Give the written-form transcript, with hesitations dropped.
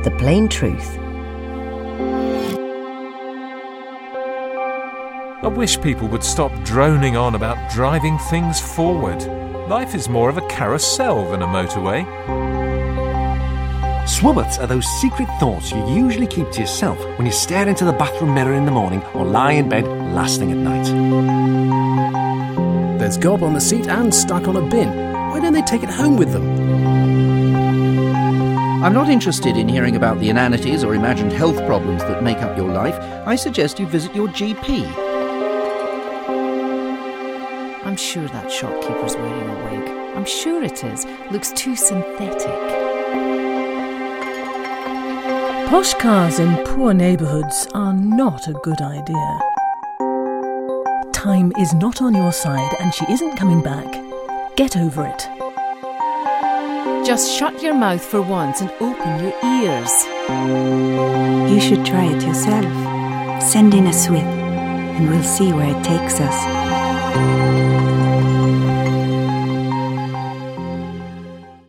The Plain Truth. I wish people would stop droning on about driving things forward. Life is more of a carousel than a motorway. Swubbits are those secret thoughts you usually keep to yourself when you stare into the bathroom mirror in the morning or lie in bed last thing at night. There's gob on the seat and stuck on a bin. Why don't they take it home with them? I'm not interested in hearing about the inanities or imagined health problems that make up your life. I suggest you visit your GP. I'm sure that shopkeeper's wearing a wig. I'm sure it is. Looks too synthetic. Posh cars in poor neighbourhoods are not a good idea. Time is not on your side and she isn't coming back. Get over it. Just shut your mouth for once and open your ears. You should try it yourself. Send in a SWIT and we'll see where it takes us.